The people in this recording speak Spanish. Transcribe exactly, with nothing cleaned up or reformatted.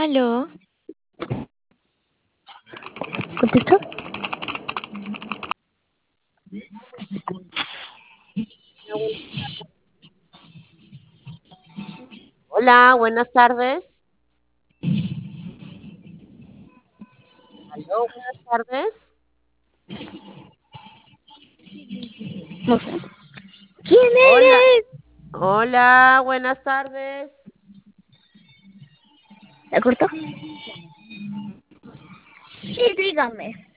Aló, ¿Contestó? Hola, buenas tardes. Aló, buenas tardes. No sé. ¿Quién Hola, eres? hola, buenas tardes. ¿La cortó? Sí, dígame.